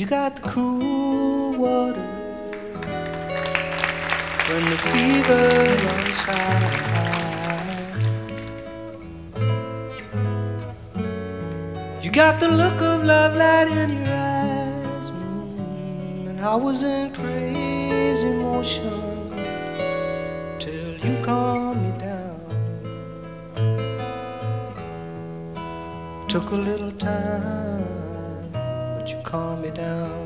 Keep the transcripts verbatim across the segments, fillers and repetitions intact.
You got the cool water when the fever runs high. You got the look of love light in your eyes, mm, and I was in crazy motion till you calmed me down. Took a little time, but you calmed me down.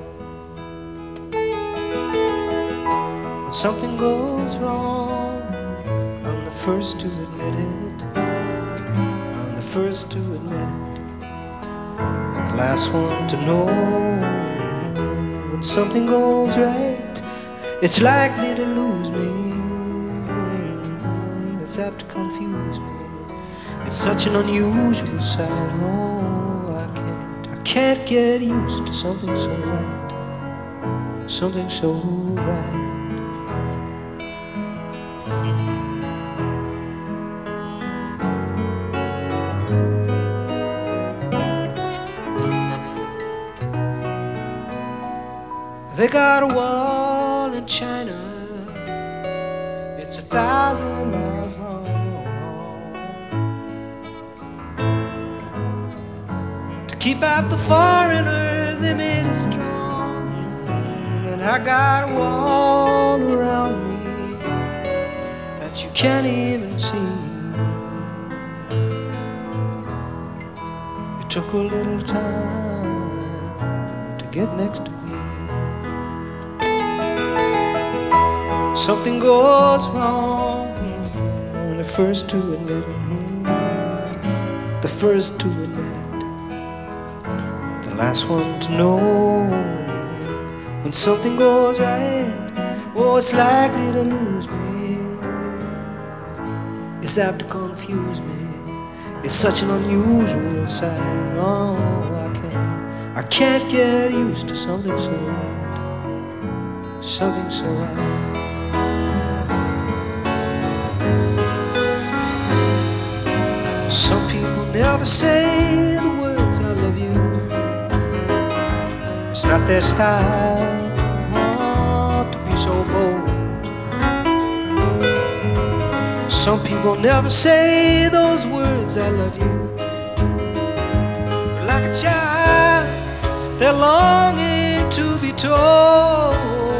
When something goes wrong, I'm the first to admit it. I'm the first to admit it, and the last one to know. When something goes right, it's likely to lose me. It's apt to confuse me. It's such an unusual sight. Oh, I can't, I can't get used to something so right, something so right. They got a wall in China, it's a thousand miles long. To keep out the foreigners, they made it strong. And I got a wall around me that you can't even see. It took a little time to get next to me. Something goes wrong, I'm the first to admit it. The first to admit it, the last one to know. When something goes right, oh, it's likely to lose me. It's apt to confuse me. It's such an unusual sight. Oh, I can't, I can't get used to something so right, something so right. Some people never say the words I love you. It's not their style, oh, to be so bold. Some people never say those words I love you. But like a child, they're longing to be told.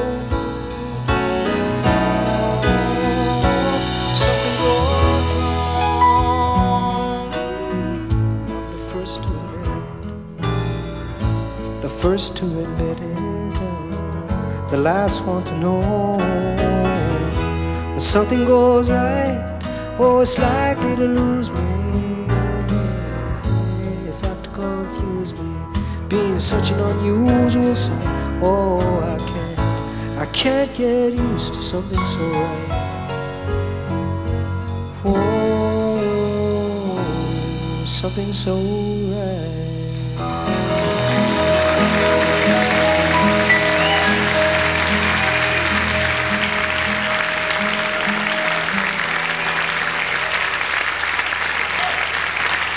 The first to admit it, the last one to know. When something goes right, oh, it's likely to lose me. It's apt to confuse me, being such an unusual sight. Oh, I can't, I can't get used to something so right. Oh, something so right.